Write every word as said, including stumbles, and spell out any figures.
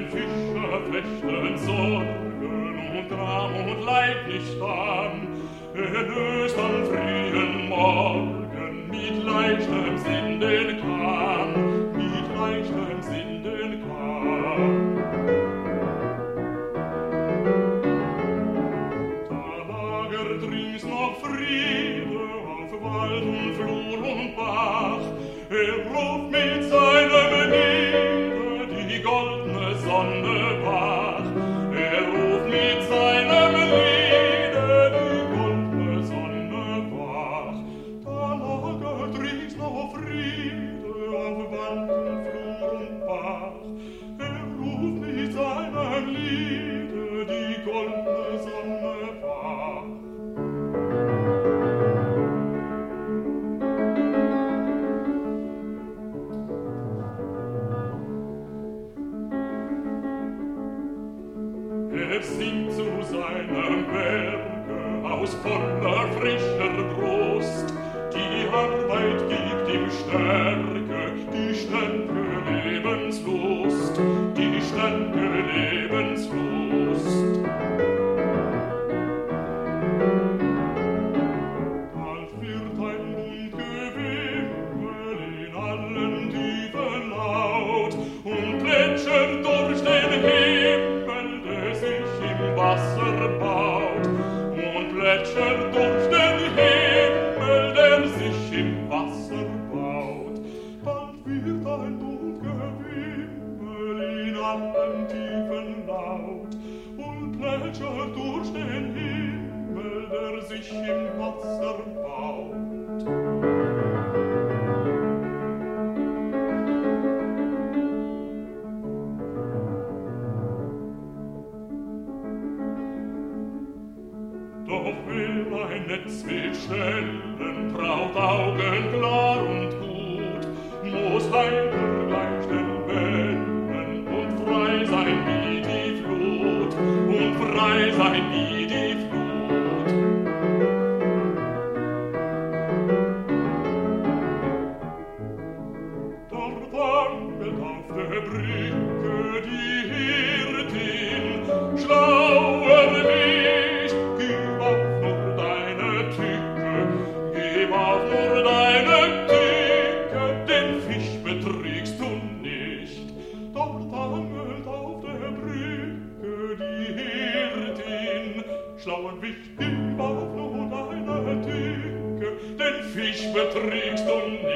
den Fischer flechten Sorgen und Gram und Leid nicht an. Er löst am frühen Morgen mit leichtem Sinden kann, mit leichtem Sinden kann. Da lagert rings noch Friede auf Wald und Flur und Bach. Er ruft mit seinem Liede die goldene Sonne wach. Er ruft mit seinem Liede die goldene Sonne wach. Da lagert rings noch Friede auf Wald und Flur und Bach. Er ruft mit seinem Liede die goldene Sonne wach. Er singt zu seinem Werke aus voller frischer Brust. Die Arbeit gibt ihm Stärke, die starke Lebenslust, die starke Lebenslust. Bald wird ein Mundgewimmel in allen Tiefen laut und plätschert durch den Himmel, der sich im Wasser baut, und plätschert durch den Himmel, der sich im Wasser baut. Bald wird ein Mundgewimmel in allen Tiefen laut und plätschert durch den Himmel, der sich im Wasser baut. Doch will ein Netz will stellen, braucht Augen klar und gut, muss heiter gleich den Wellen und frei sein wie die Flut, und frei sein wie die Flut. Dort wandelt auf der Brücke die Hirtin, schlauer nicht, gib auf nur deine Tücke, gib auf nur deine Tücke, den Fisch betrügst du nicht. Dort angelt auf der Brücke die Hirtin, schlauer nicht, gib auf nur deine Tücke, den Fisch betrügst du nicht.